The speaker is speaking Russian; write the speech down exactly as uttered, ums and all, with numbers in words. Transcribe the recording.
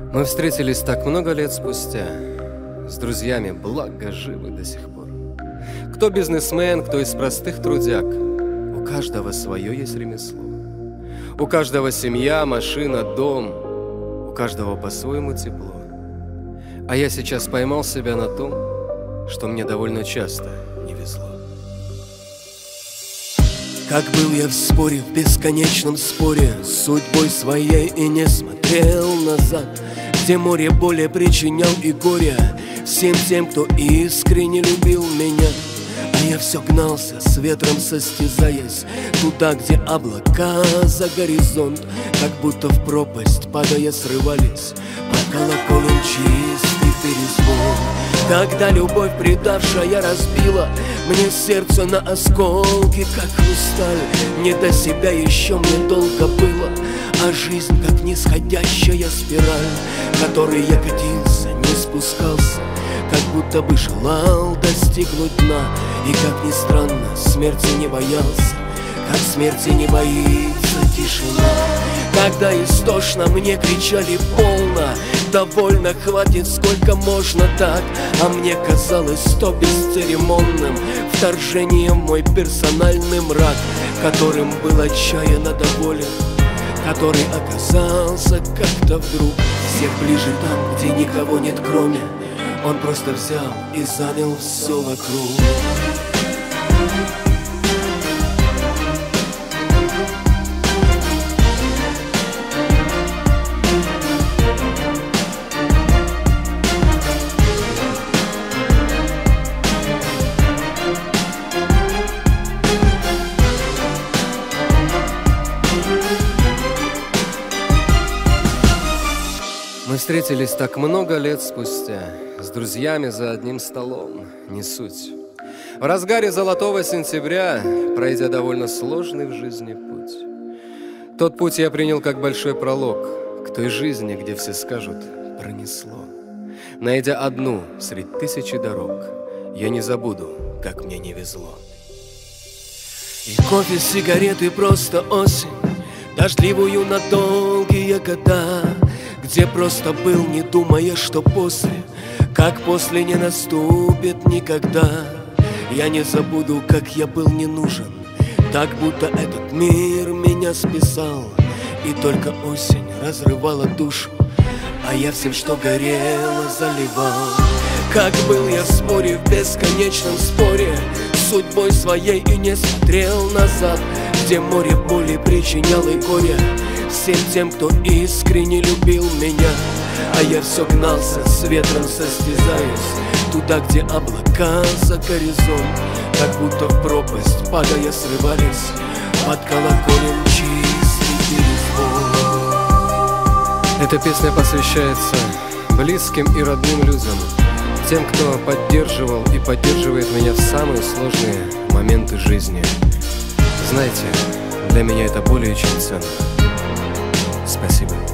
Мы встретились так много лет спустя, с друзьями, благо живы до сих пор. Кто бизнесмен, кто из простых трудяг, у каждого свое есть ремесло. У каждого семья, машина, дом, у каждого по-своему тепло. А я сейчас поймал себя на том, что мне довольно часто не везло. Как был я в споре, в бесконечном споре с судьбой своей и не смотрел назад, где море боли причинял и горе всем тем, кто искренне любил меня. А я все гнался, с ветром состязаясь, туда, где облака за горизонт, как будто в пропасть, падая, срывались под колоколом чистый перезвон. Тогда любовь, предавшая, разбила мне сердце на осколки, как хрусталь. Не до себя еще мне долго было, а жизнь, как нисходящая спираль, которой я катился, не спускался, как будто бы желал достигнуть дна. И, как ни странно, смерти не боялся, как смерти не боится тишина. Когда истошно мне кричали полно, довольно, хватит, сколько можно так. А мне казалось то бесцеремонным вторжением в мой персональный мрак, которым был отчаянно доволен, который оказался как-то вдруг всех ближе там, где никого нет кроме. Он просто взял и занял все вокруг. Мы встретились так много лет спустя, с друзьями за одним столом, не суть. В разгаре золотого сентября, пройдя довольно сложный в жизни путь. Тот путь я принял как большой пролог к той жизни, где все скажут «пронесло». Найдя одну средь тысячи дорог, я не забуду, как мне не везло. И кофе, сигареты, просто осень, дождливую на долгие года, где просто был, не думая, что после, как после, не наступит никогда. Я не забуду, как я был не нужен, так будто этот мир меня списал. И только осень разрывала душу, а я всем, что горело, заливал. Как был я в споре, в бесконечном споре с судьбой своей и не смотрел назад, где море боли причиняло и горе всем тем, кто искренне любил меня. А я все гнался, с ветром состязаясь, туда, где облака за горизонт, как будто в пропасть, падая, срывались под колоколем чистый перезвон. Эта песня посвящается близким и родным людям, тем, кто поддерживал и поддерживает меня в самые сложные моменты жизни. Знаете, для меня это более чем ценно. Спасибо.